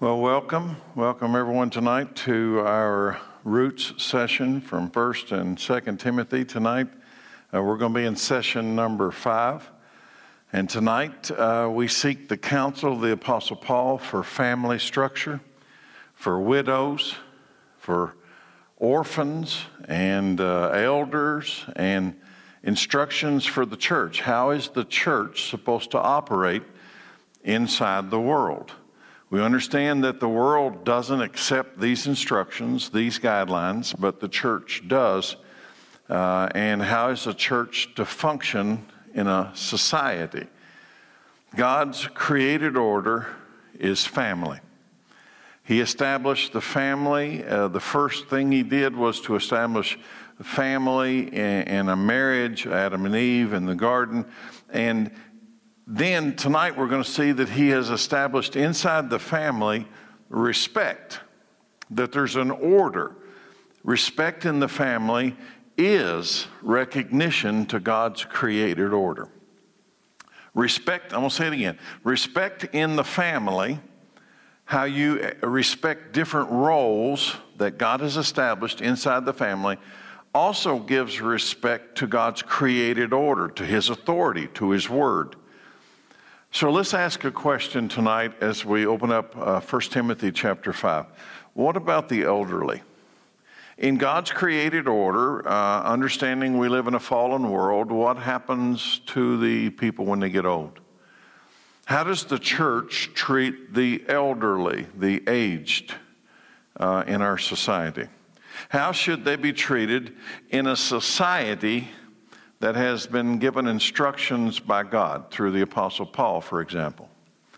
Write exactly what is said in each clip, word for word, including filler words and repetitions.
Well, welcome. Welcome everyone tonight to our Roots session from First and Second Timothy tonight. Uh, we're going to be in session number five. And tonight uh, we seek the counsel of the Apostle Paul for family structure, for widows, for orphans and uh, elders, and instructions for the church. How is the church supposed to operate inside the world? We understand that the world doesn't accept these instructions, these guidelines, but the church does. Uh, and how is a church to function in a society? God's created order is family. He established the family. Uh, the first thing he did was to establish the family and a marriage, Adam and Eve in the garden. And then tonight we're going to see that he has established inside the family respect, that there's an order. Respect in the family is recognition to God's created order. Respect, I'm going to say it again. Respect in the family, how you respect different roles that God has established inside the family, also gives respect to God's created order, to his authority, to his word. So let's ask a question tonight as we open up uh, First Timothy chapter five. What about the elderly? In God's created order, uh, understanding we live in a fallen world, what happens to the people when they get old? How does the church treat the elderly, the aged uh, in our society? How should they be treated in a society that has been given instructions by God through the Apostle Paul, for example?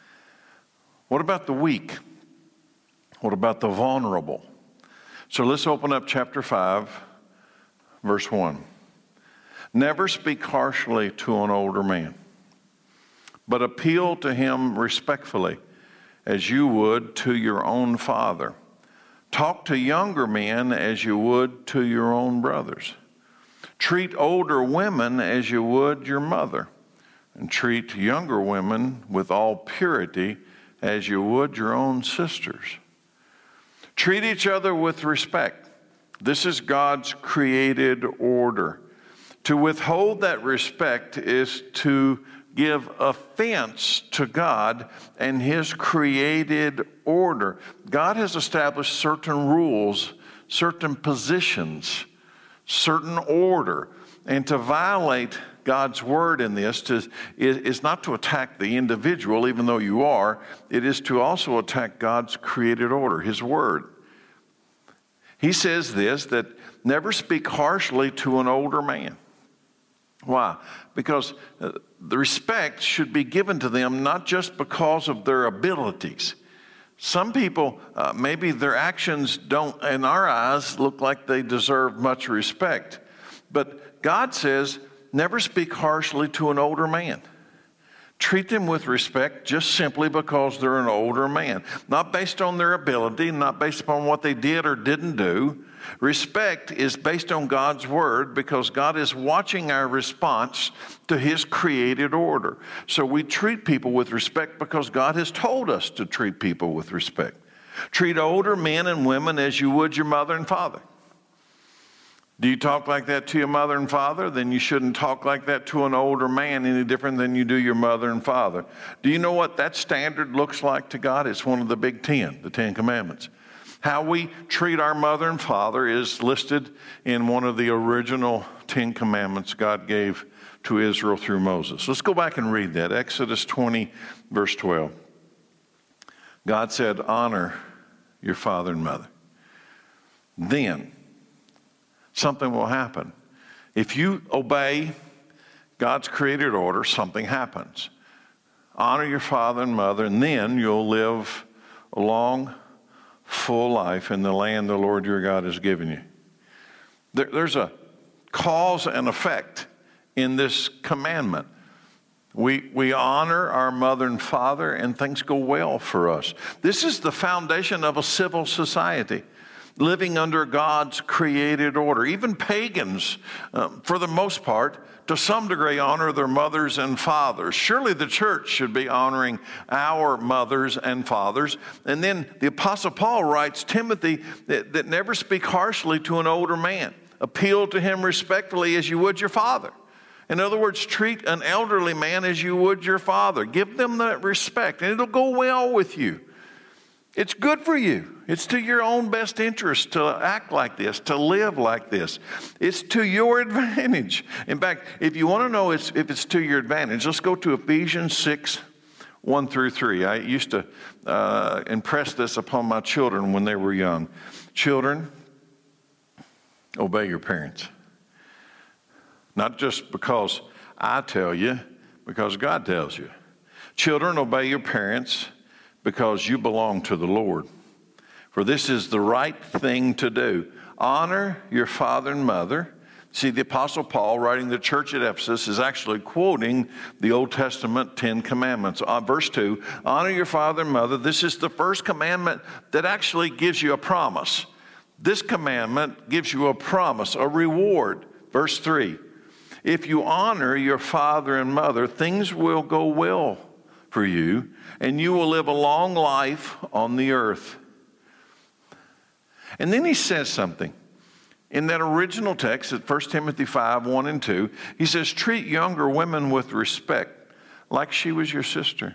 What about the weak? What about the vulnerable? So let's open up chapter five, verse one. Never speak harshly to an older man, but appeal to him respectfully, as you would to your own father. Talk to younger men as you would to your own brothers. Treat older women as you would your mother, and treat younger women with all purity as you would your own sisters. Treat each other with respect. This is God's created order. To withhold that respect is to give offense to God and his created order. God has established certain rules, certain positions, certain order. And to violate God's word in this to, is, is not to attack the individual, even though you are. It is to also attack God's created order, his word. He says this, that never speak harshly to an older man. Why? Because the respect should be given to them not just because of their abilities. Some people, uh, maybe their actions don't, in our eyes, look like they deserve much respect. But God says, never speak harshly to an older man. Treat them with respect just simply because they're an older man. Not based on their ability, not based upon what they did or didn't do. Respect is based on God's word because God is watching our response to his created order. So we treat people with respect because God has told us to treat people with respect. Treat older men and women as you would your mother and father. Do you talk like that to your mother and father? Then you shouldn't talk like that to an older man any different than you do your mother and father. Do you know what that standard looks like to God? It's one of the big ten, the Ten Commandments. How we treat our mother and father is listed in one of the original Ten Commandments God gave to Israel through Moses. Let's go back and read that. Exodus twenty, verse twelve. God said, honor your father and mother. Then something will happen. If you obey God's created order, something happens. Honor your father and mother, and then you'll live a long, full life in the land the Lord your God has given you. There, there's a cause and effect in this commandment. We, we honor our mother and father, and things go well for us. This is the foundation of a civil society. living under God's created order. Even pagans, um, for the most part, to some degree, honor their mothers and fathers. Surely the church should be honoring our mothers and fathers. And then the Apostle Paul writes, Timothy, that, that never speak harshly to an older man. Appeal to him respectfully as you would your father. In other words, treat an elderly man as you would your father. Give them that respect, and it'll go well with you. It's good for you. It's to your own best interest to act like this, to live like this. It's to your advantage. In fact, if you want to know if it's to your advantage, let's go to Ephesians six, one through three. I used to uh, impress this upon my children when they were young. Children, obey your parents. Not just because I tell you, because God tells you. Children, obey your parents because you belong to the Lord. For this is the right thing to do. Honor your father and mother. See, the Apostle Paul, writing the church at Ephesus, is actually quoting the Old Testament Ten Commandments. Uh, verse two, honor your father and mother. This is the first commandment that actually gives you a promise. This commandment gives you a promise, a reward. Verse three, if you honor your father and mother, things will go well for you, and you will live a long life on the earth. And then he says something. In that original text at First Timothy five, one and two, he says, treat younger women with respect like she was your sister.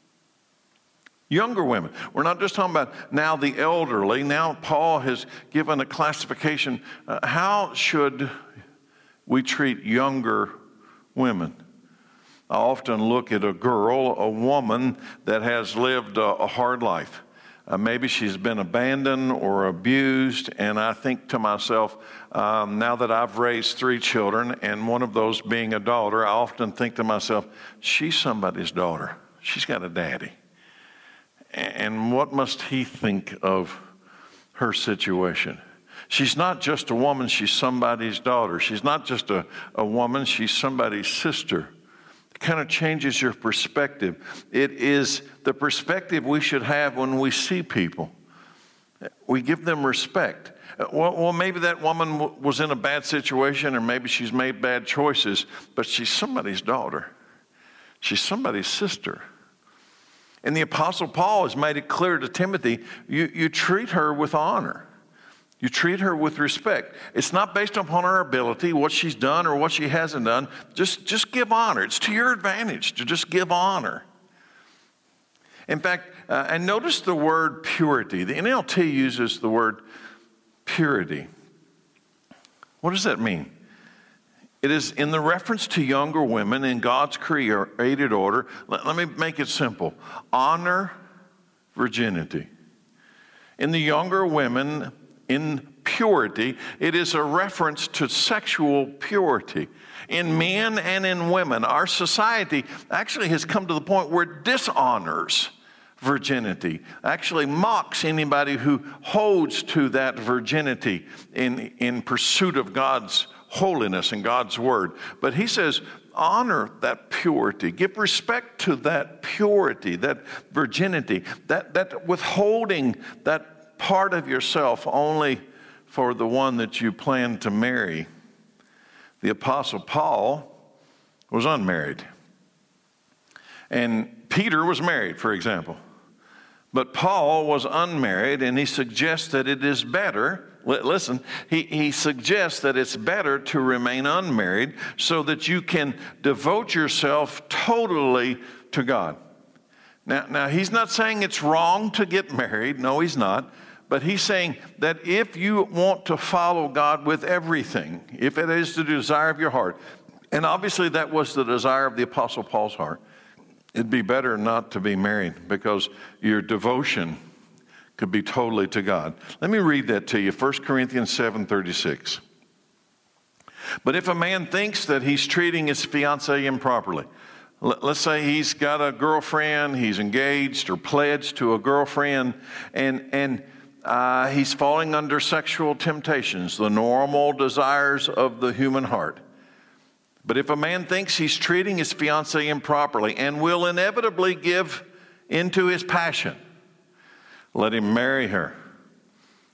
Younger women. We're not just talking about now the elderly. Now Paul has given a classification. Uh, how should we treat younger women? I often look at a girl, a woman that has lived a, a hard life. Uh, maybe she's been abandoned or abused, and I think to myself, um, now that I've raised three children, and one of those being a daughter, I often think to myself, she's somebody's daughter. She's got a daddy. And what must he think of her situation? She's not just a woman, she's somebody's daughter. She's not just a, a woman, she's somebody's sister. It kind of changes your perspective. It is the perspective we should have when we see people. We give them respect. Well, well maybe that woman w- was in a bad situation, or maybe she's made bad choices, but she's somebody's daughter. She's somebody's sister. And the Apostle Paul has made it clear to Timothy, you, you treat her with honor. You treat her with respect. It's not based upon her ability, what she's done or what she hasn't done. Just, just give honor. It's to your advantage to just give honor. In fact, uh, and notice the word purity. The N L T uses the word purity. What does that mean? It is in the reference to younger women in God's created order. Let, let me make it simple. Honor virginity. In the younger women, in purity, it is a reference to sexual purity. In men and in women, our society actually has come to the point where it dishonors virginity, actually mocks anybody who holds to that virginity in, in pursuit of God's holiness and God's word. But he says, honor that purity. Give respect to that purity, that virginity, that, that withholding that part of yourself only for the one that you plan to marry. The Apostle Paul was unmarried. And Peter was married, for example. But Paul was unmarried, and he suggests that it is better, listen, he, he suggests that it's better to remain unmarried so that you can devote yourself totally to God. Now, now he's not saying it's wrong to get married. No, he's not. But he's saying that if you want to follow God with everything, if it is the desire of your heart, and obviously that was the desire of the Apostle Paul's heart, it'd be better not to be married because your devotion could be totally to God. Let me read that to you, First Corinthians seven thirty-six. But if a man thinks that he's treating his fiancée improperly, let's say he's got a girlfriend, he's engaged or pledged to a girlfriend, and, and uh, he's falling under sexual temptations, the normal desires of the human heart. But if a man thinks he's treating his fiancée improperly and will inevitably give into his passion, let him marry her.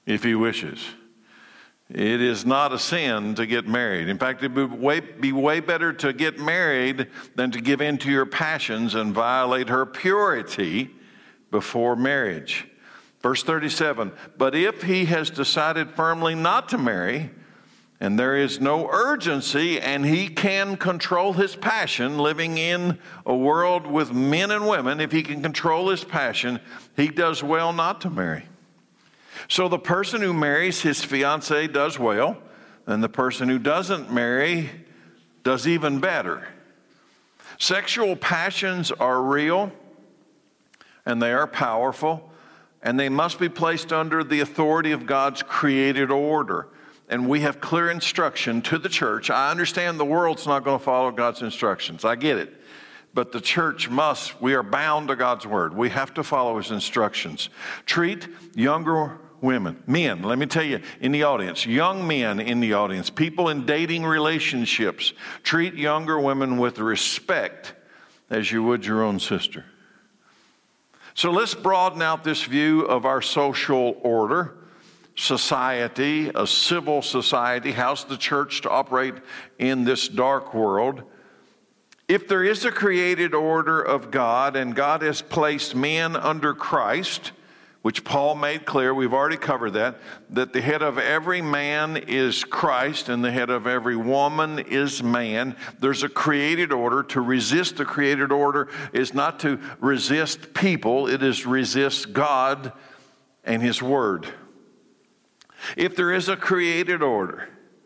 if he wishes. It is not a sin to get married. In fact, it would way, be way better to get married than to give in to your passions and violate her purity before marriage. Verse thirty-seven, but if he has decided firmly not to marry, and there is no urgency, and he can control his passion, living in a world with men and women, if he can control his passion, he does well not to marry. So the person who marries his fiancée does well, and the person who doesn't marry does even better. Sexual passions are real, and they are powerful, and they must be placed under the authority of God's created order. And we have clear instruction to the church. I understand the world's not going to follow God's instructions. I get it. But the church must, we are bound to God's word. We have to follow his instructions. Treat younger women, men, let me tell you in the audience, young men in the audience, people in dating relationships, treat younger women with respect as you would your own sister. So let's broaden out this view of our social order, society, a civil society. How's the church to operate in this dark world? If there is a created order of God and God has placed men under Christ, which Paul made clear, we've already covered that, that the head of every man is Christ and the head of every woman is man. There's a created order. To resist the created order is not to resist people, it is resist God and his word. If there is a created order,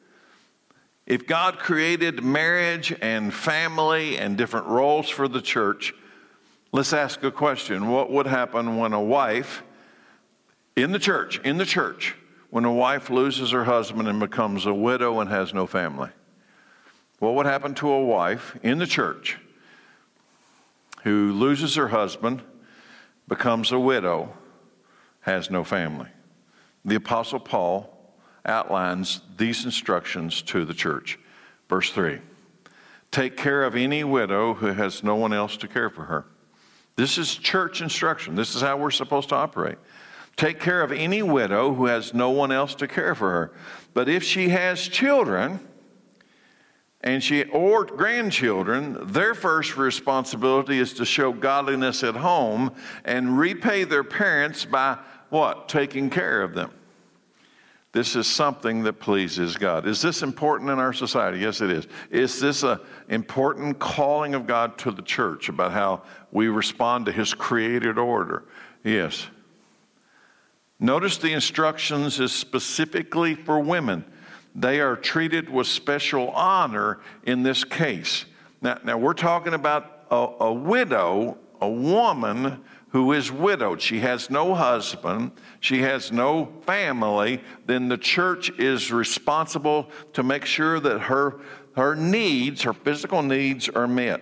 if God created marriage and family and different roles for the church, let's ask a question. What would happen when a wife in the church, in the church, when a wife loses her husband and becomes a widow and has no family? What would happen to a wife in the church who loses her husband, becomes a widow, has no family? The Apostle Paul outlines these instructions to the church. Verse three, take care of any widow who has no one else to care for her. This is church instruction. This is how we're supposed to operate. Take care of any widow who has no one else to care for her. But if she has children and she or grandchildren, their first responsibility is to show godliness at home and repay their parents by what? Taking care of them. This is something that pleases God. Is this important in our society? Yes, it is. Is this an important calling of God to the church about how we respond to his created order? Yes. Notice the instructions is specifically for women. They are treated with special honor in this case. Now, now we're talking about a, a widow, a woman who is widowed. She has no husband. She has no family. Then the church is responsible to make sure that her, her needs, her physical needs are met.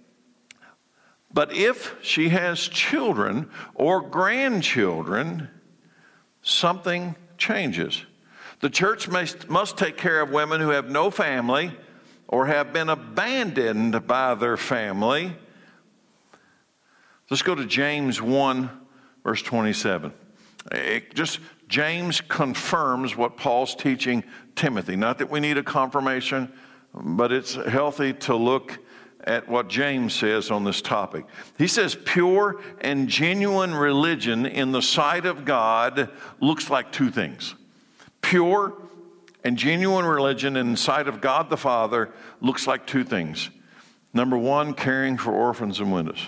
But if she has children or grandchildren, something changes. The church must, must take care of women who have no family or have been abandoned by their family. Let's go to James one, verse twenty-seven. It just James confirms what Paul's teaching Timothy. Not that we need a confirmation, but it's healthy to look at what James says on this topic. He says pure and genuine religion in the sight of God looks like two things. Pure and genuine religion in the sight of God the Father looks like two things. Number one, caring for orphans and widows.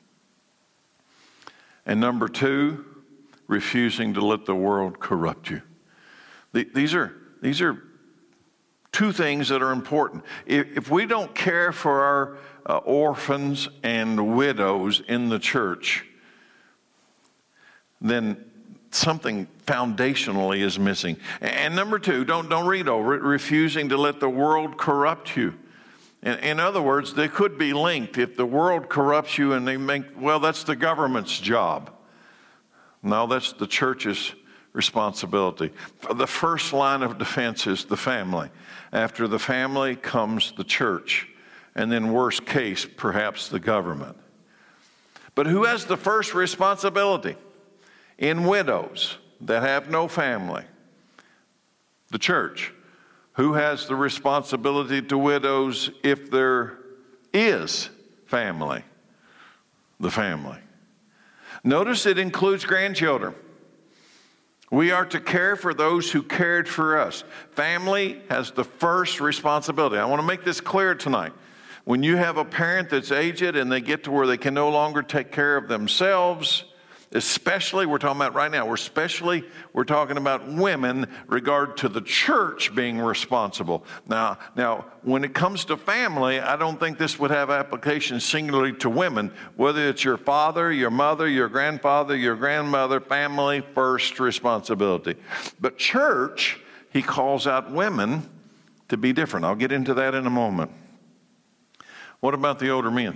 And number two, refusing to let the world corrupt you. These are, these are two things that are important. If we don't care for our uh, orphans and widows in the church, then something foundationally is missing. And number two, don't, don't read over it, refusing to let the world corrupt you. In, in other words, they could be linked. If the world corrupts you and they make, well, that's the government's job. No, that's the church's responsibility. The first line of defense is the family. After the family comes the church. And then worst case, perhaps the government. But who has the first responsibility? In widows that have no family The church. Who has the responsibility to widows if there is family? The family. Notice it includes grandchildren. We are to care for those who cared for us. Family has the first responsibility. I want to make this clear tonight. When you have a parent that's aged and they get to where they can no longer take care of themselves, especially, we're talking about right now, we're especially, we're talking about women regard to the church being responsible. Now, now, when it comes to family, I don't think this would have application singularly to women. Whether it's your father, your mother, your grandfather, your grandmother, family first responsibility. But church, he calls out women to be different. I'll get into that in a moment. What about the older men?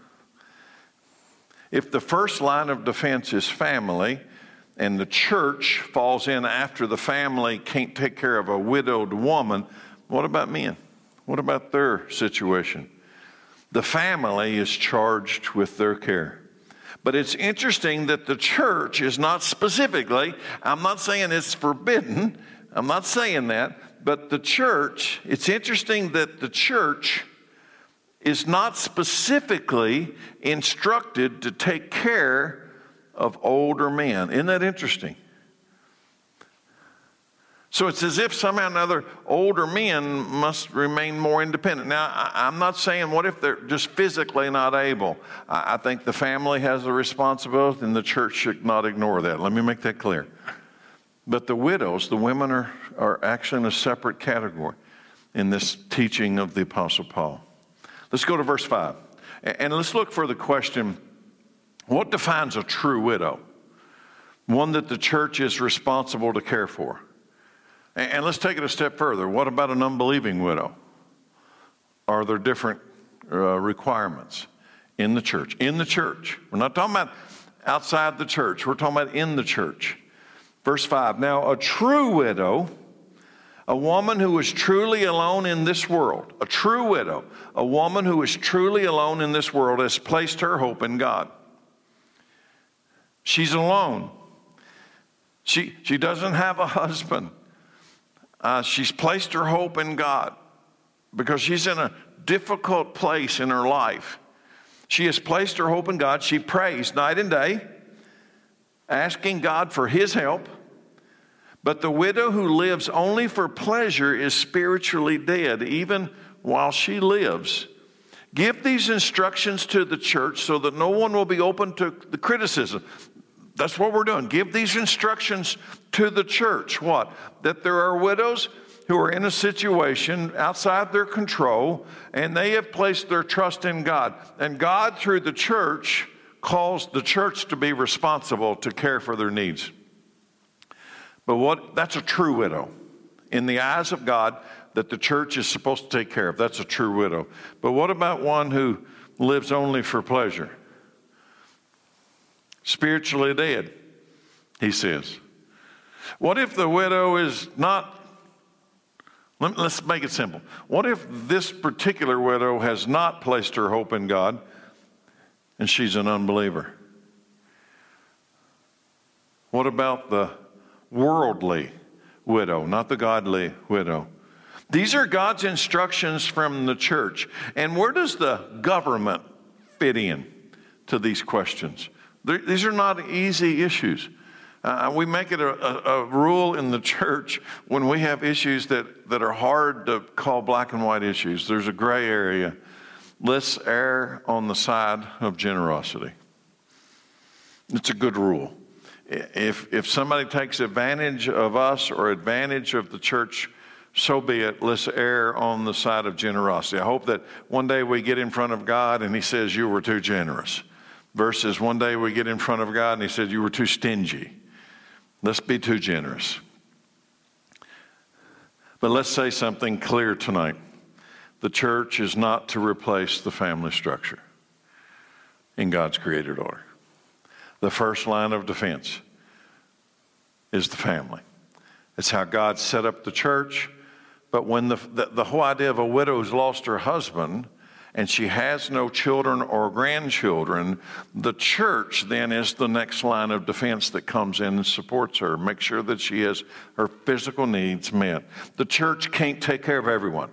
If the first line of defense is family and the church falls in after the family can't take care of a widowed woman, what about men? What about their situation? The family is charged with their care. But it's interesting that the church is not specifically, I'm not saying it's forbidden, I'm not saying that, but the church, it's interesting that the church is not specifically instructed to take care of older men. Isn't that interesting? So it's as if somehow or another older men must remain more independent. Now, I'm not saying what if they're just physically not able. I think the family has a responsibility and the church should not ignore that. Let me make that clear. But the widows, the women are, are actually in a separate category in this teaching of the Apostle Paul. Let's go to verse five. And let's look for the question, what defines a true widow? One that the church is responsible to care for. And let's take it a step further. What about an unbelieving widow? Are there different uh, requirements in the church? In the church. We're not talking about outside the church. We're talking about in the church. Verse five, now a true widow, a woman who is truly alone in this world, a true widow, a woman who is truly alone in this world has placed her hope in God. She's alone. She, she doesn't have a husband. Uh, she's placed her hope in God because she's in a difficult place in her life. She has placed her hope in God. She prays night and day, asking God for His help. But the widow who lives only for pleasure is spiritually dead, even while she lives. Give these instructions to the church so that no one will be open to the criticism. That's what we're doing. Give these instructions to the church. What? That there are widows who are in a situation outside their control, and they have placed their trust in God. And God, through the church, calls the church to be responsible to care for their needs. But what? That's a true widow. In the eyes of God, that the church is supposed to take care of. That's a true widow. But what about one who lives only for pleasure? Spiritually dead, he says. What if the widow is not, let, let's make it simple. What if this particular widow has not placed her hope in God and she's an unbeliever? What about the worldly widow, not the godly widow? These are God's instructions from the church. And where does the government fit in to these questions? They're, these are not easy issues. Uh, we make it a, a, a rule in the church when we have issues that, that are hard to call black and white issues. There's a gray area. Let's err on the side of generosity. It's a good rule. If, if somebody takes advantage of us or advantage of the church, so be it. Let's err on the side of generosity. I hope that one day we get in front of God and He says, you were too generous. Versus one day we get in front of God and He said, you were too stingy. Let's be too generous. But let's say something clear tonight. The church is not to replace the family structure in God's created order. The first line of defense is the family. It's how God set up the church. But when the, the, the whole idea of a widow who's lost her husband and she has no children or grandchildren, the church then is the next line of defense that comes in and supports her, make sure that she has her physical needs met. The church can't take care of everyone,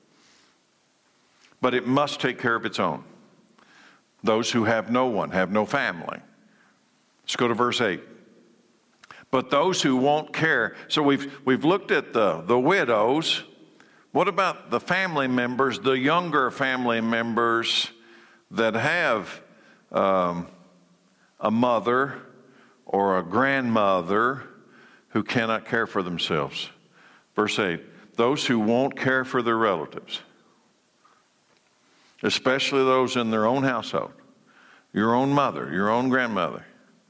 but it must take care of its own. Those who have no one, have no family. Let's go to verse eight. But those who won't care, so we've we've looked at the, the widows. What about the family members, the younger family members that have um, a mother or a grandmother who cannot care for themselves? Verse eight, those who won't care for their relatives, especially those in their own household, your own mother, your own grandmother,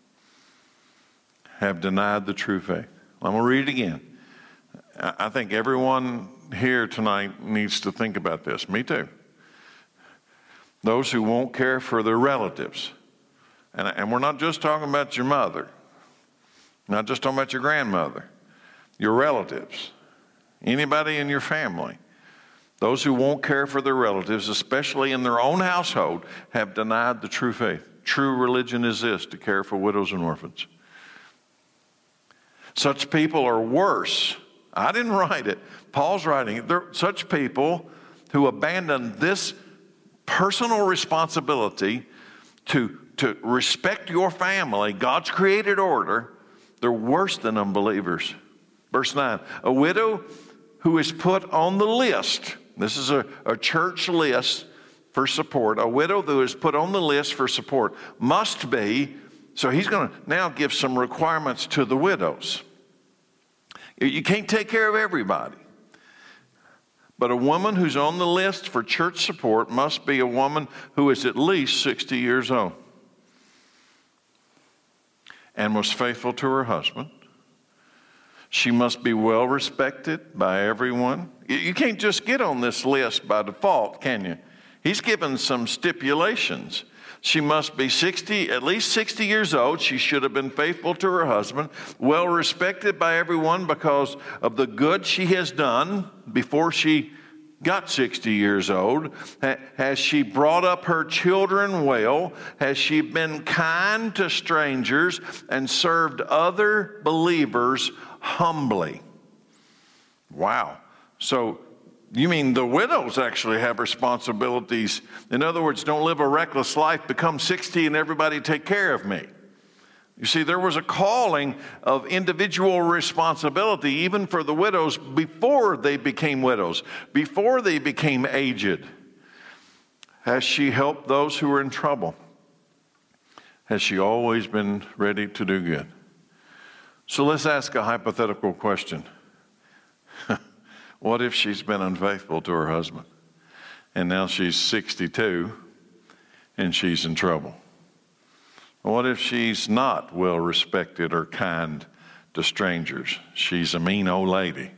have denied the true faith. I'm going to read it again. I think everyone here tonight needs to think about this. Me too. Those who won't care for their relatives. And, and we're not just talking about your mother, not just talking about your grandmother, your relatives, anybody in your family. Those who won't care for their relatives, especially in their own household, have denied the true faith. True religion is this, to care for widows and orphans. Such people are worse. I didn't write it. Paul's writing it. They're such people who abandon this personal responsibility to, to respect your family, God's created order, they're worse than unbelievers. Verse nine, a widow who is put on the list, this is a, a church list for support, a widow who is put on the list for support must be, so he's going to now give some requirements to the widows. You can't take care of everybody. But a woman who's on the list for church support must be a woman who is at least sixty years old and was faithful to her husband. She must be well respected by everyone. You can't just get on this list by default, can you? He's given some stipulations. She must be sixty, at least sixty years old. She should have been faithful to her husband, well respected by everyone because of the good she has done before she got sixty years old. Has she brought up her children well? Has she been kind to strangers and served other believers humbly? Wow. So, you mean the widows actually have responsibilities? In other words, don't live a reckless life, become sixty and everybody take care of me. You see, there was a calling of individual responsibility even for the widows before they became widows, before they became aged. Has she helped those who are in trouble? Has she always been ready to do good? So let's ask a hypothetical question. What if she's been unfaithful to her husband and now she's sixty-two and she's in trouble? What if she's not well respected or kind to strangers? She's a mean old lady.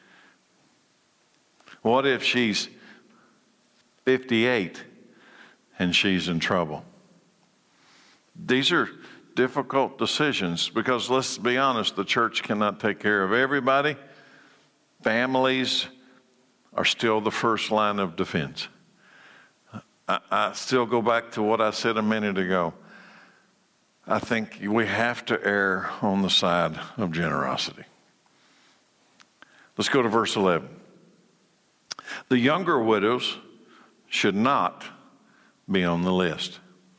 What if she's fifty-eight and she's in trouble? These are difficult decisions because, let's be honest, the church cannot take care of everybody. Families are still the first line of defense. I, I still go back to what I said a minute ago. I think we have to err on the side of generosity. Let's go to verse eleven. The younger widows should not be on the list.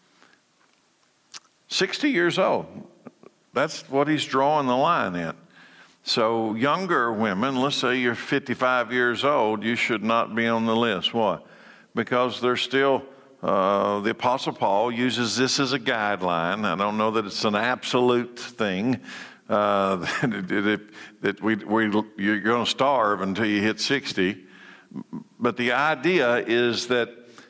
sixty years old. That's what he's drawing the line at. So younger women, let's say you're fifty-five years old, you should not be on the list. Why? Because they're still, uh, the Apostle Paul uses this as a guideline. I don't know that it's an absolute thing, uh, that, that we, we, you're going to starve until you hit sixty. But the idea is that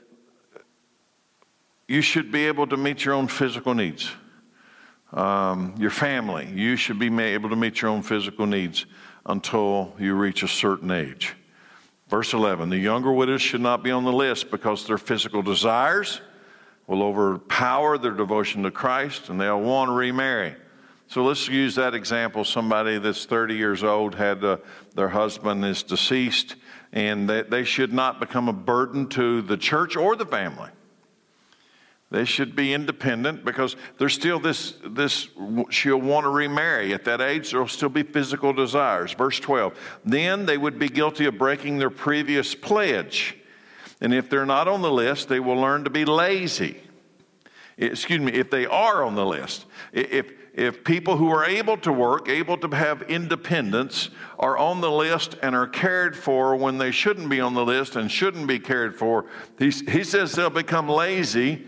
you should be able to meet your own physical needs. Um, your family, you should be able to meet your own physical needs until you reach a certain age. Verse eleven, the younger widows should not be on the list because their physical desires will overpower their devotion to Christ and they'll want to remarry. So let's use that example. Somebody that's thirty years old had uh, their husband is deceased, and they, they should not become a burden to the church or the family. They should be independent because there's still this, this she'll want to remarry. At that age, there will still be physical desires. Verse twelve, then they would be guilty of breaking their previous pledge. And if they're not on the list, they will learn to be lazy. Excuse me, if they are on the list. If, if people who are able to work, able to have independence, are on the list and are cared for when they shouldn't be on the list and shouldn't be cared for, he, he says they'll become lazy.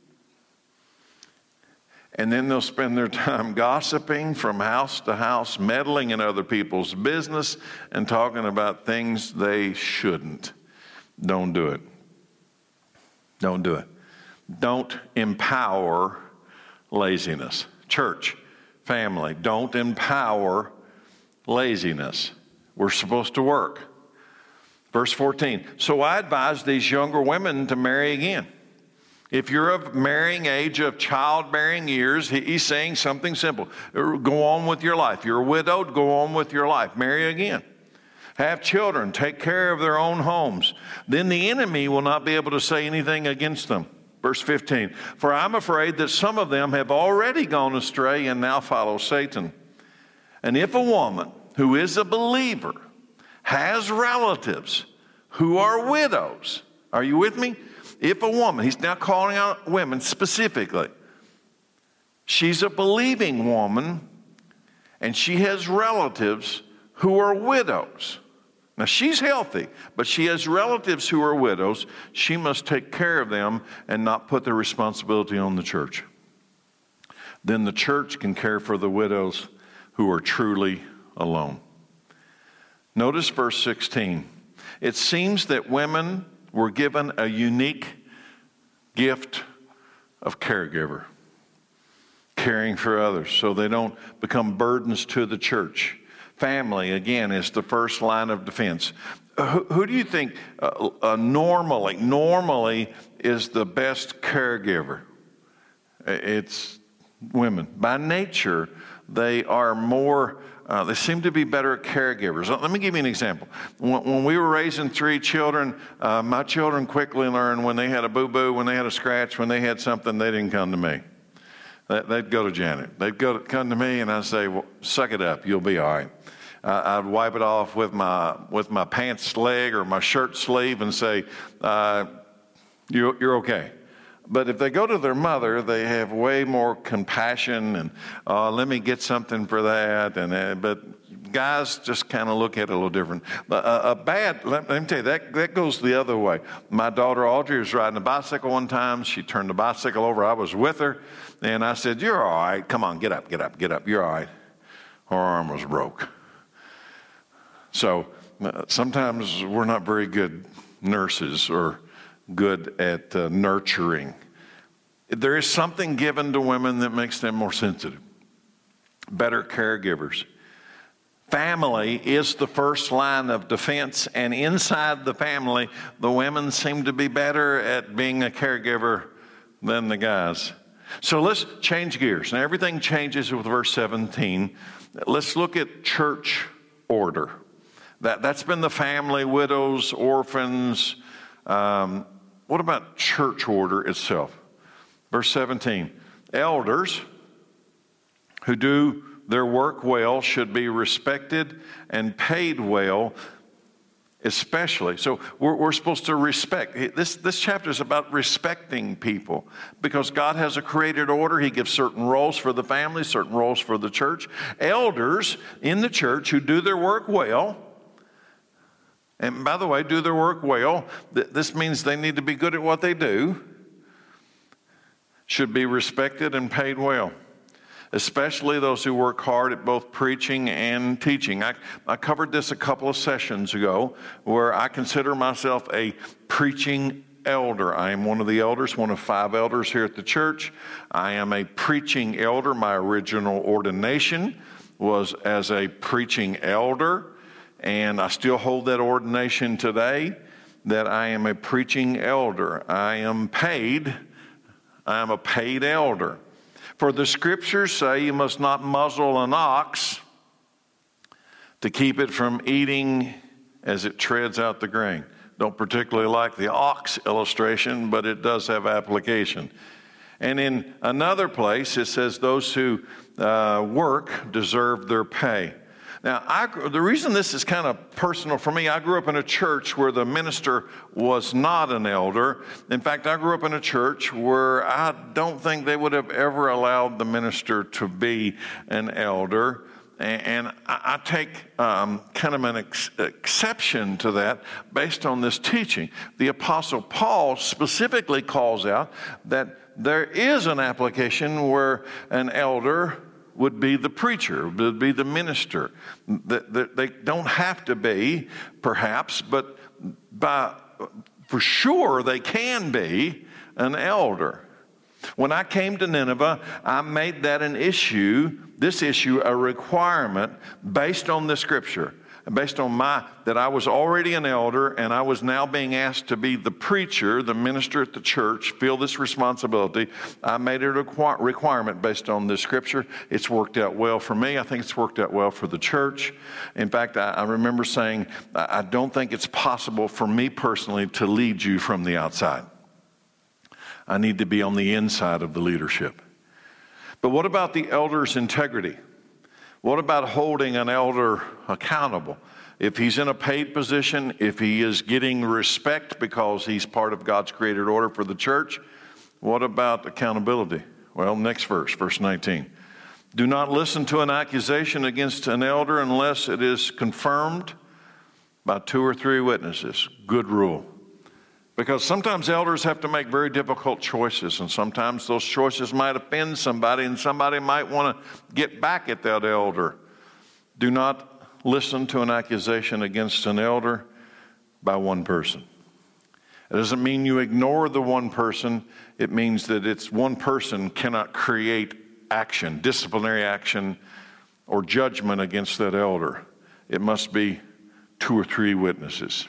And then they'll spend their time gossiping from house to house, meddling in other people's business, and talking about things they shouldn't. Don't do it. Don't do it. Don't empower laziness. Church, family, don't empower laziness. We're supposed to work. Verse fourteen, so I advise these younger women to marry again. If you're of marrying age, of childbearing years, he's saying something simple. Go on with your life. You're widowed, go on with your life. Marry again. Have children. Take care of their own homes. Then the enemy will not be able to say anything against them. Verse fifteen, for I'm afraid that some of them have already gone astray and now follow Satan. And if a woman who is a believer has relatives who are widows, are you with me? If a woman, he's now calling out women specifically, she's a believing woman and she has relatives who are widows. Now she's healthy, but she has relatives who are widows. She must take care of them and not put the responsibility on the church. Then the church can care for the widows who are truly alone. Notice verse sixteen. It seems that women were given a unique gift of caregiver, caring for others so they don't become burdens to the church. Family, again, is the first line of defense. Who, who do you think uh, uh, normally, normally is the best caregiver? It's women. By nature, they are more, uh, they seem to be better caregivers. Let me give you an example. When, when we were raising three children, uh, my children quickly learned when they had a boo-boo, when they had a scratch, when they had something, they didn't come to me. They'd go to Janet. They'd go to, come to me, and I'd say, well, suck it up. You'll be all right. Uh, I'd wipe it off with my with my pants leg or my shirt sleeve and say, uh, you, you're okay. But if they go to their mother, they have way more compassion and uh, let me get something for that. And uh, but guys just kind of look at it a little different. But a, a bad, let, let me tell you, that, that goes the other way. My daughter Audrey was riding a bicycle one time. She turned the bicycle over. I was with her. And I said, you're all right. Come on, get up, get up, get up. You're all right. Her arm was broke. So uh, sometimes we're not very good nurses or good at uh, nurturing. There is something given to women that makes them more sensitive, better caregivers. Family is the first line of defense, and inside the family, the women seem to be better at being a caregiver than the guys. So let's change gears. Now, everything changes with verse seventeen. Let's look at church order. That, that's been the family, widows, orphans. Um, what about church order itself? Verse seventeen, elders who do their work well should be respected and paid well, especially. So we're, we're supposed to respect. This, this chapter is about respecting people because God has a created order. He gives certain roles for the family, certain roles for the church. Elders in the church who do their work well, and by the way, do their work well, this means they need to be good at what they do, should be respected and paid well, especially those who work hard at both preaching and teaching. I, I covered this a couple of sessions ago where I consider myself a preaching elder. I am one of the elders, one of five elders here at the church. I am a preaching elder. My original ordination was as a preaching elder, and I still hold that ordination today, that I am a preaching elder. I am paid. I am a paid elder. For the scriptures say you must not muzzle an ox to keep it from eating as it treads out the grain. Don't particularly like the ox illustration, but it does have application. And in another place, it says those who uh, work deserve their pay. Now, I, the reason this is kind of personal for me, I grew up in a church where the minister was not an elder. In fact, I grew up in a church where I don't think they would have ever allowed the minister to be an elder. And, and I, I take um, kind of an ex- exception to that based on this teaching. The Apostle Paul specifically calls out that there is an application where an elder would be the preacher, would be the minister. They don't have to be, perhaps, but by, for sure they can be an elder. When I came to Nineveh, I made that an issue, this issue a requirement based on the scripture. Based on my, that I was already an elder and I was now being asked to be the preacher, the minister at the church, feel this responsibility. I made it a requirement based on this scripture. It's worked out well for me. I think it's worked out well for the church. In fact, I, I remember saying, I don't think it's possible for me personally to lead you from the outside. I need to be on the inside of the leadership. But what about the elder's integrity? What about holding an elder accountable? If he's in a paid position, if he is getting respect because he's part of God's created order for the church, what about accountability? Well, next verse, verse nineteen. Do not listen to an accusation against an elder unless it is confirmed by two or three witnesses. Good rule. Because sometimes elders have to make very difficult choices, and sometimes those choices might offend somebody, and somebody might want to get back at that elder. Do not listen to an accusation against an elder by one person. It doesn't mean you ignore the one person. It means that it's one person cannot create action, disciplinary action, or judgment against that elder. It must be two or three witnesses.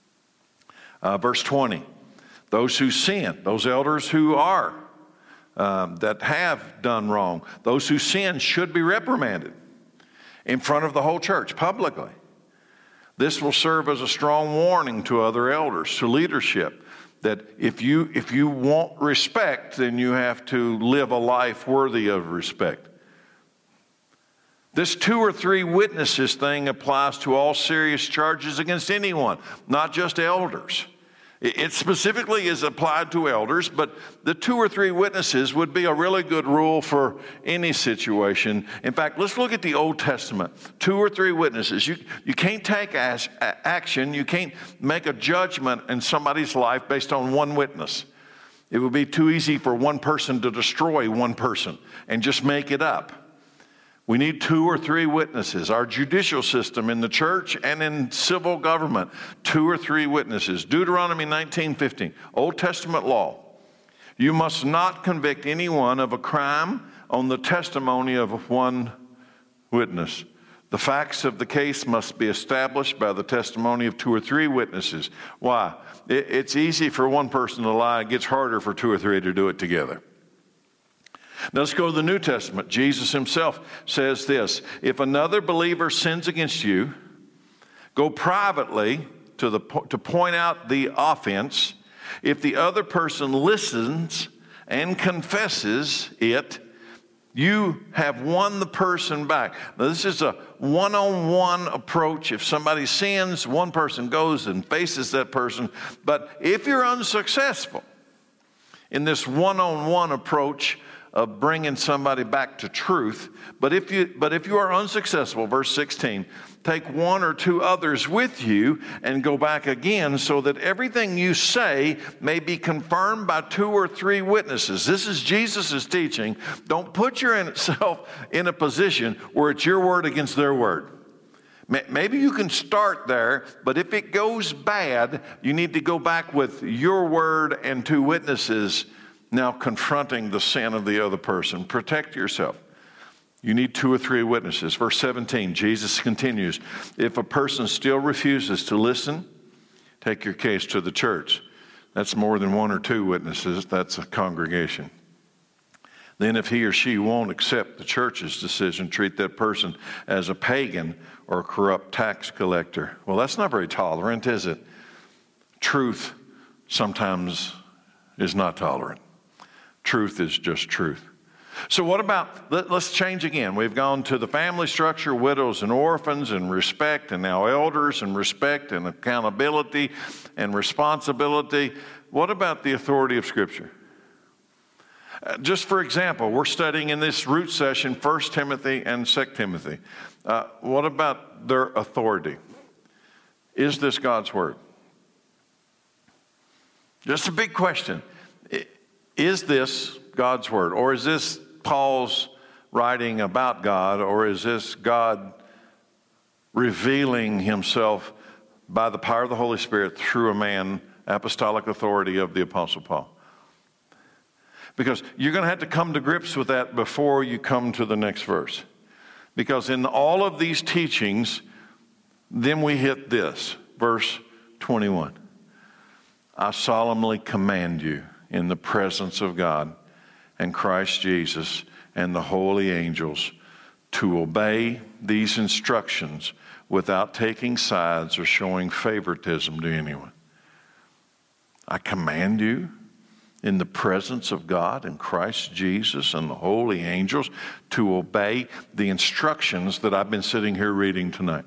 Uh, verse twenty, those who sin, those elders who are, um, that have done wrong, those who sin should be reprimanded in front of the whole church publicly. This will serve as a strong warning to other elders, to leadership, that if you, if you want respect, then you have to live a life worthy of respect. This two or three witnesses thing applies to all serious charges against anyone, not just elders. It specifically is applied to elders, but the two or three witnesses would be a really good rule for any situation. In fact, let's look at the Old Testament. Two or three witnesses. You, you can't take as, action. You can't make a judgment in somebody's life based on one witness. It would be too easy for one person to destroy one person and just make it up. We need two or three witnesses. Our judicial system in the church and in civil government, two or three witnesses. Deuteronomy nineteen fifteen, Old Testament law. You must not convict anyone of a crime on the testimony of one witness. The facts of the case must be established by the testimony of two or three witnesses. Why? It's easy for one person to lie. It gets harder for two or three to do it together. Now let's go to the New Testament. Jesus himself says this: if another believer sins against you, go privately to, the, to point out the offense. If the other person listens and confesses it, you have won the person back. Now this is a one-on-one approach. If somebody sins, one person goes and faces that person. But if you're unsuccessful in this one-on-one approach of bringing somebody back to truth, but if you but if you are unsuccessful, verse sixteen, take one or two others with you and go back again, so that everything you say may be confirmed by two or three witnesses. This is Jesus' teaching. Don't put yourself in a position where it's your word against their word. Maybe you can start there, but if it goes bad, you need to go back with your word and two witnesses now confronting the sin of the other person. Protect yourself. You need two or three witnesses. Verse seventeen, Jesus continues, if a person still refuses to listen, take your case to the church. That's more than one or two witnesses. That's a congregation. then if he or she won't accept the church's decision, treat that person as a pagan or a corrupt tax collector. Well, that's not very tolerant, is it? Truth sometimes is not tolerant. Truth is just truth. So what about, let, let's change again. We've gone to the family structure, widows and orphans, and respect, and now elders, and respect, and accountability, and responsibility. What about the authority of Scripture? Uh, just for example, we're studying in this root session First Timothy and Second Timothy. Uh, what about their authority? Is this God's Word? Just a big question. Is this God's Word? Or is this Paul's writing about God? Or is this God revealing himself by the power of the Holy Spirit through a man, apostolic authority of the Apostle Paul? Because you're going to have to come to grips with that before you come to the next verse. Because in all of these teachings, then we hit this, verse twenty-one. I solemnly command you in the presence of God and Christ Jesus and the holy angels to obey these instructions without taking sides or showing favoritism to anyone. I command you in the presence of God and Christ Jesus and the holy angels to obey the instructions that I've been sitting here reading tonight.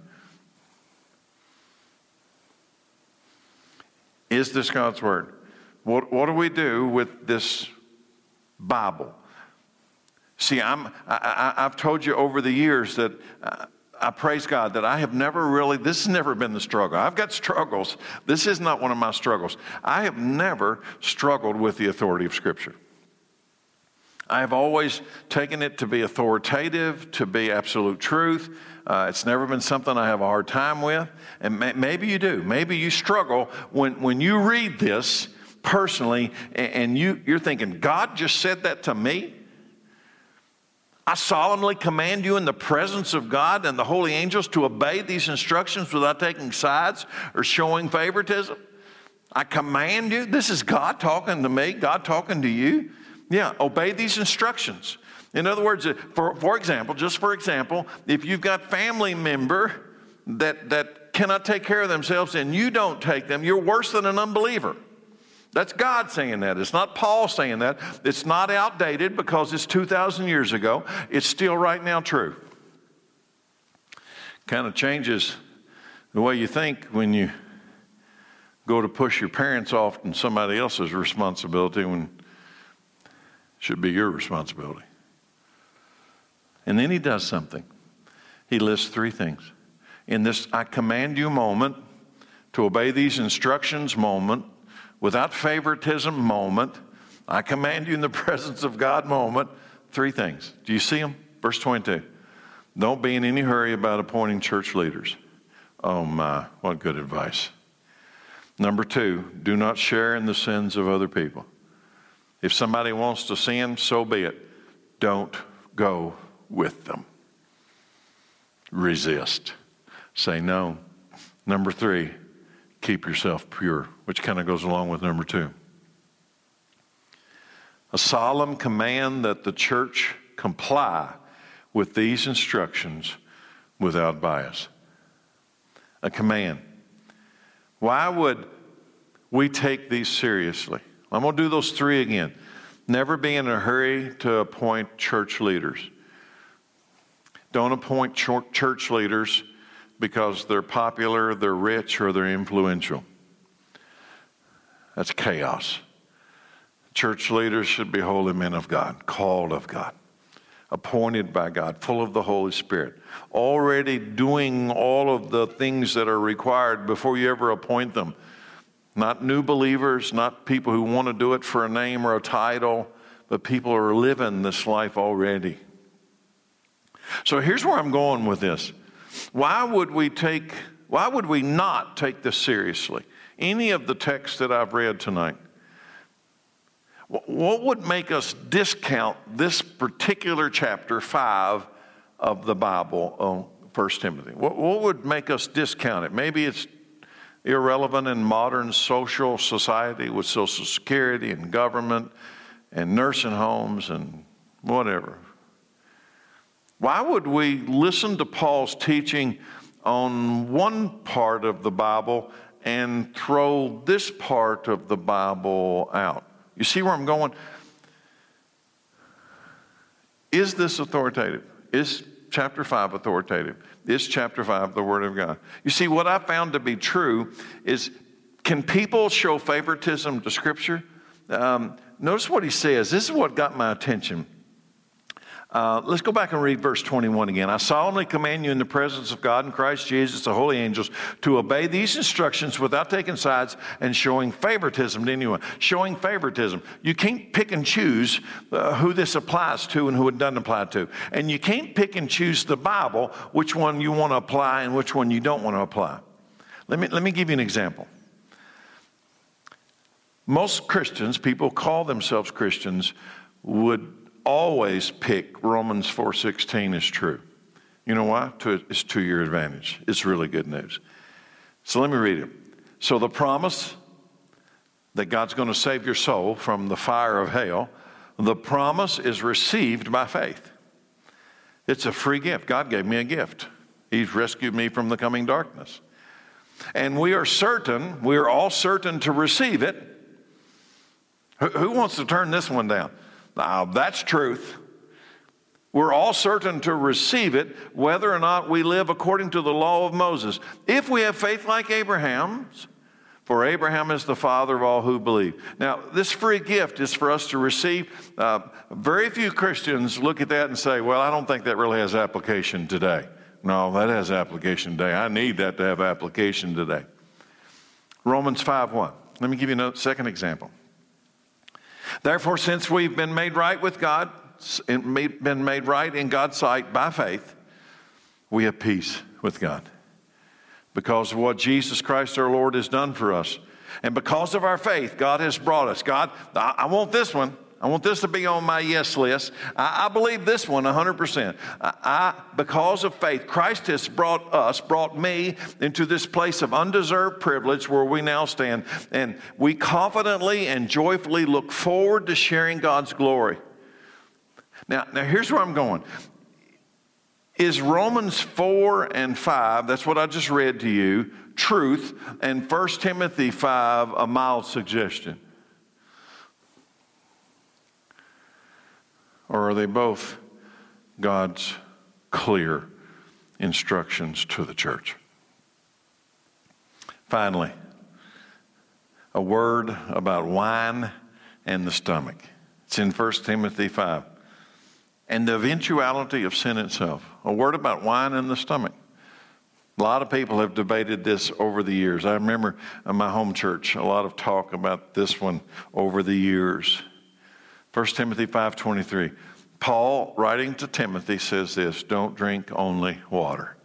Is this God's Word? What, what do we do with this Bible? See, I'm, I, I, I've told you over the years that uh, I praise God that I have never really, this has never been the struggle. I've got struggles. This is not one of my struggles. I have never struggled with the authority of Scripture. I have always taken it to be authoritative, to be absolute truth. Uh, it's never been something I have a hard time with. And may, maybe you do. Maybe you struggle when, when you read this personally and, and you, you're thinking, God just said that to me? I solemnly command you in the presence of God and the holy angels to obey these instructions without taking sides or showing favoritism. I command you. This is God talking to me, God talking to you. Yeah, obey these instructions. In other words, for, for example, just for example, if you've got family member that, that cannot take care of themselves and you don't take them, you're worse than an unbeliever. That's God saying that. It's not Paul saying that. It's not outdated because it's two thousand years ago. It's still right now true. Kind of changes the way you think when you go to push your parents off on somebody else's responsibility when it should be your responsibility. And then he does something. He lists three things. In this I command you moment, to obey these instructions moment, without favoritism moment, I command you in the presence of God moment, three things. Do you see them? Verse twenty-two. Don't be in any hurry about appointing church leaders. Oh my, what good advice. Number two, do not share in the sins of other people. If somebody wants to sin, so be it. Don't go with them. Resist. Say no. Number three, keep yourself pure, which kind of goes along with number two. A solemn command that the church comply with these instructions without bias. A command. Why would we take these seriously? I'm going to do those three again. Never be in a hurry to appoint church leaders. Don't appoint church leaders because they're popular, they're rich, or they're influential. That's chaos. Church leaders should be holy men of God, called of God, appointed by God, full of the Holy Spirit, already doing all of the things that are required before you ever appoint them. Not new believers, not people who want to do it for a name or a title, but people who are living this life already. So here's where I'm going with this. Why would we take, why would we not take this seriously? Any of the texts that I've read tonight. What would make us discount this particular chapter five of the Bible, oh, First Timothy? What, what would make us discount it? Maybe it's irrelevant in modern social society with Social Security and government and nursing homes and whatever. Why would we listen to Paul's teaching on one part of the Bible and throw this part of the Bible out? You see where I'm going? Is this authoritative? Is chapter five authoritative? Is chapter five the Word of God? You see, what I found to be true is, can people show favoritism to Scripture? Um, notice what he says. This is what got my attention. Uh, let's go back and read verse twenty-one again. I solemnly command you in the presence of God and Christ Jesus, the holy angels, to obey these instructions without taking sides and showing favoritism to anyone. Showing favoritism. You can't pick and choose uh, who this applies to and who it doesn't apply to. And you can't pick and choose the Bible, which one you want to apply and which one you don't want to apply. Let me, let me give you an example. Most Christians, people call themselves Christians, would always pick Romans four sixteen as true. You know why? It's to your advantage. It's really good news. So let me read it. So the promise that God's going to save your soul from the fire of hell, the promise is received by faith. It's a free gift. God gave me a gift. He's rescued me from the coming darkness. And we are certain, we are all certain to receive it. Who, who wants to turn this one down? Now, that's truth. We're all certain to receive it, whether or not we live according to the law of Moses. If we have faith like Abraham's, for Abraham is the father of all who believe. Now, this free gift is for us to receive. Uh, very few Christians look at that and say, well, I don't think that really has application today. No, that has application today. I need that to have application today. Romans five one. Let me give you a second example. Therefore, since we've been made right with God, been made right in God's sight by faith, we have peace with God. Because of what Jesus Christ our Lord has done for us. And because of our faith, God has brought us. God, I, I want this one. I want this to be on my yes list. I, I believe this one one hundred percent. I, I, because of faith, Christ has brought us, brought me into this place of undeserved privilege where we now stand. And we confidently and joyfully look forward to sharing God's glory. Now, now here's where I'm going. Is Romans four and five, that's what I just read to you, truth, and First Timothy five a mild suggestion? Or are they both God's clear instructions to the church? Finally, a word about wine and the stomach. It's in First Timothy five. And the eventuality of sin itself. A word about wine and the stomach. A lot of people have debated this over the years. I remember in my home church, a lot of talk about this one over the years. First Timothy five twenty-three. Paul, writing to Timothy, says this: don't drink only water.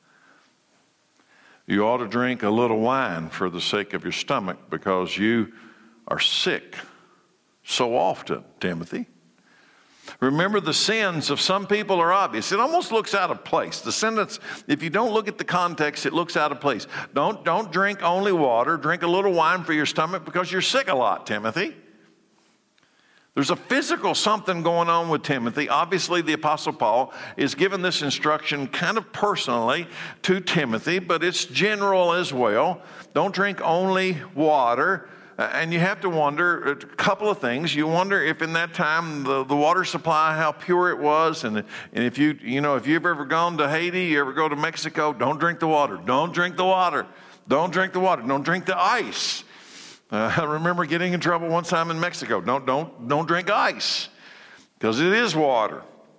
You ought to drink a little wine for the sake of your stomach because you are sick so often, Timothy. Remember, the sins of some people are obvious. It almost looks out of place. The sentence, if you don't look at the context, it looks out of place. Don't, don't drink only water. Drink a little wine for your stomach because you're sick a lot, Timothy. There's a physical something going on with Timothy. Obviously, the Apostle Paul is giving this instruction kind of personally to Timothy, but it's general as well. Don't drink only water. And you have to wonder a couple of things. You wonder if in that time the, the water supply, how pure it was. And, and if you, you know, if you've ever gone to Haiti, you ever go to Mexico, don't drink the water. Don't drink the water. Don't drink the water. Don't drink the ice. Uh, I remember getting in trouble one time in Mexico. Don't, don't, don't drink ice because it is water.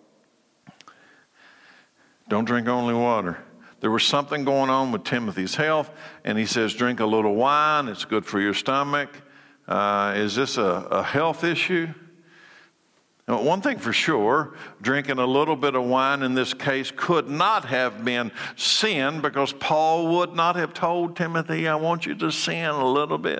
Don't drink only water. There was something going on with Timothy's health, and he says, drink a little wine. It's good for your stomach. Uh, is this a, a health issue? Now, one thing for sure, drinking a little bit of wine in this case could not have been sin because Paul would not have told Timothy, I want you to sin a little bit.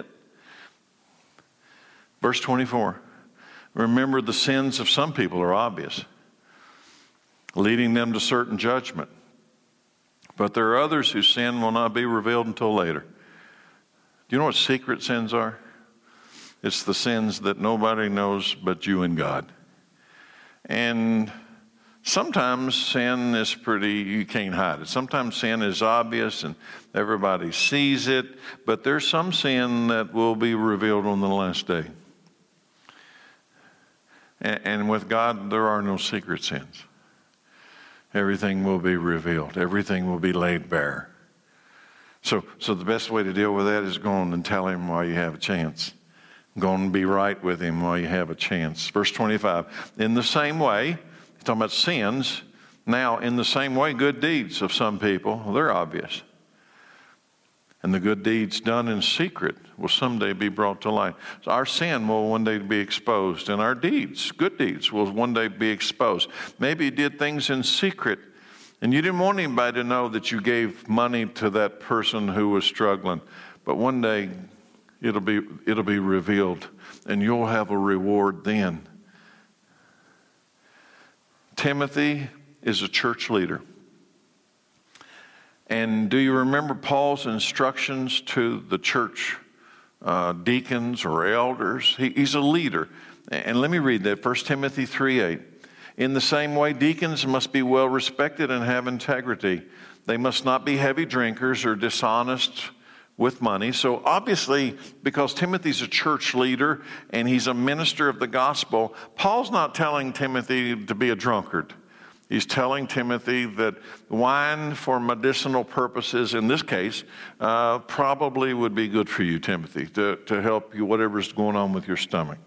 Verse twenty-four, remember the sins of some people are obvious, leading them to certain judgment. But there are others whose sin will not be revealed until later. Do you know what secret sins are? It's the sins that nobody knows but you and God. And sometimes sin is pretty, you can't hide it. Sometimes sin is obvious and everybody sees it, but there's some sin that will be revealed on the last day. And, and with God, there are no secret sins. Everything will be revealed. Everything will be laid bare. So, so the best way to deal with that is go on and tell him while you have a chance. Go on and be right with him while you have a chance. Verse twenty-five, in the same way, he's talking about sins. Now, in the same way, good deeds of some people, well, they're obvious. And the good deeds done in secret will someday be brought to light. So our sin will one day be exposed, and our deeds, good deeds, will one day be exposed. Maybe you did things in secret, and you didn't want anybody to know that you gave money to that person who was struggling. But one day, it'll be, it'll be revealed, and you'll have a reward then. Timothy is a church leader. And do you remember Paul's instructions to the church uh, deacons or elders? He, he's a leader. And let me read that, First Timothy three eight. In the same way, deacons must be well respected and have integrity. They must not be heavy drinkers or dishonest with money. So obviously, because Timothy's a church leader and he's a minister of the gospel, Paul's not telling Timothy to be a drunkard. He's telling Timothy that wine for medicinal purposes, in this case, uh, probably would be good for you, Timothy, to, to help you whatever's going on with your stomach.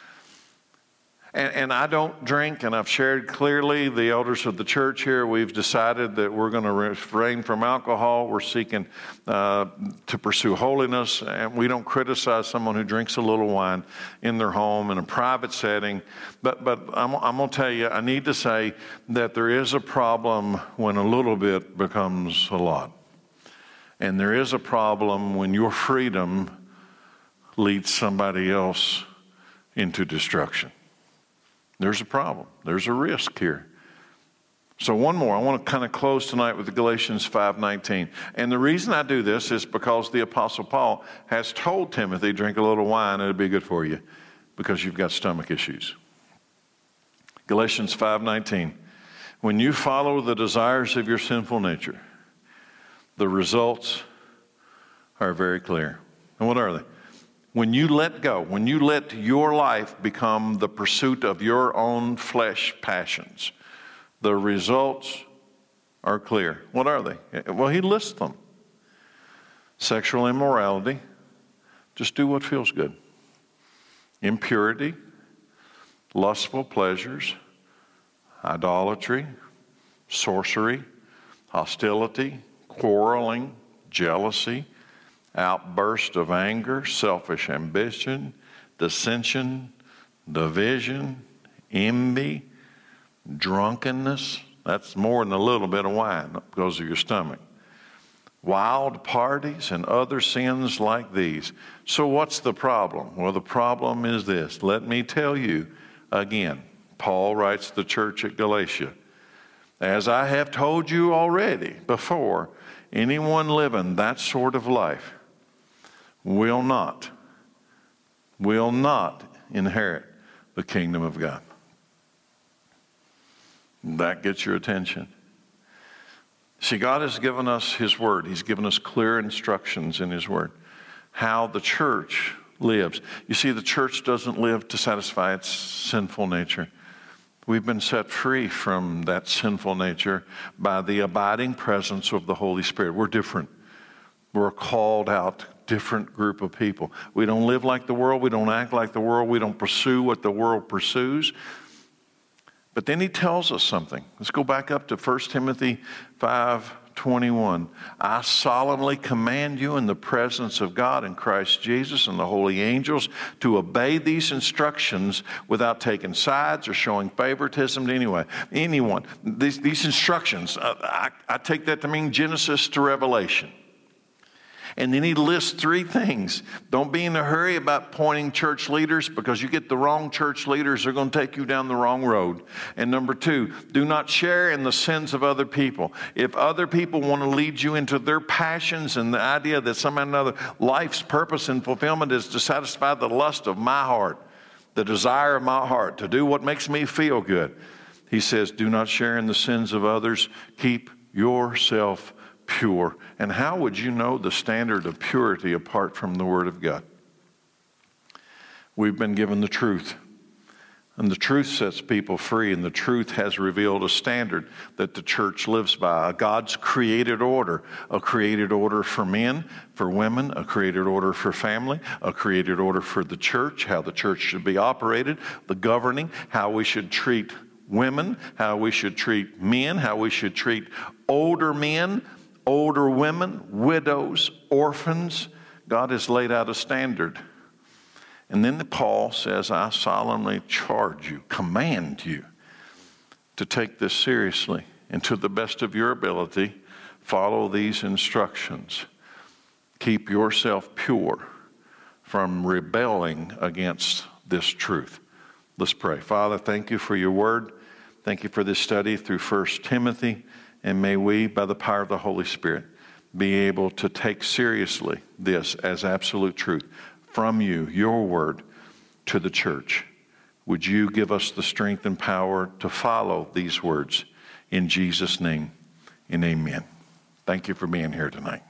And, and I don't drink, and I've shared clearly, the elders of the church here, we've decided that we're going to refrain from alcohol. We're seeking uh, to pursue holiness, and we don't criticize someone who drinks a little wine in their home in a private setting. But, but I'm, I'm going to tell you, I need to say that there is a problem when a little bit becomes a lot. And there is a problem when your freedom leads somebody else into destruction. There's a problem. There's a risk here. So one more. I want to kind of close tonight with Galatians five nineteen. And the reason I do this is because the Apostle Paul has told Timothy, drink a little wine, it'll be good for you because you've got stomach issues. Galatians five nineteen. When you follow the desires of your sinful nature, the results are very clear. And what are they? When you let go, when you let your life become the pursuit of your own flesh passions, the results are clear. What are they? Well, he lists them. Sexual immorality, just do what feels good. Impurity, lustful pleasures, idolatry, sorcery, hostility, quarreling, jealousy, outburst of anger, selfish ambition, dissension, division, envy, drunkenness. That's more than a little bit of wine because of your stomach. Wild parties and other sins like these. So what's the problem? Well, the problem is this. Let me tell you again. Paul writes to the church at Galatia, as I have told you already before, anyone living that sort of life will not, will not inherit the kingdom of God. That gets your attention. See, God has given us His Word. He's given us clear instructions in His Word. How the church lives. You see, the church doesn't live to satisfy its sinful nature. We've been set free from that sinful nature by the abiding presence of the Holy Spirit. We're different. We're a called out, different group of people. We don't live like the world. We don't act like the world. We don't pursue what the world pursues. But then he tells us something. Let's go back up to First Timothy five twenty-one. I solemnly command you in the presence of God and Christ Jesus and the holy angels to obey these instructions without taking sides or showing favoritism to anyone. anyone. These, these instructions, uh, I, I take that to mean Genesis to Revelation. And then he lists three things. Don't be in a hurry about pointing church leaders, because you get the wrong church leaders, they're going to take you down the wrong road. And number two, do not share in the sins of other people. If other people want to lead you into their passions and the idea that somehow or another life's purpose and fulfillment is to satisfy the lust of my heart, the desire of my heart, to do what makes me feel good. He says, do not share in the sins of others. Keep yourself pure. And how would you know the standard of purity apart from the Word of God? We've been given the truth. And the truth sets people free, and the truth has revealed a standard that the church lives by, a God's created order, a created order for men, for women, a created order for family, a created order for the church, how the church should be operated, the governing, how we should treat women, how we should treat men, how we should treat older men, older women, widows, orphans. God has laid out a standard. And then Paul says, I solemnly charge you, command you to take this seriously and to the best of your ability, follow these instructions. Keep yourself pure from rebelling against this truth. Let's pray. Father, thank you for your word. Thank you for this study through First Timothy. And may we, by the power of the Holy Spirit, be able to take seriously this as absolute truth from you, your word, to the church. Would you give us the strength and power to follow these words in Jesus' name, and amen. Thank you for being here tonight.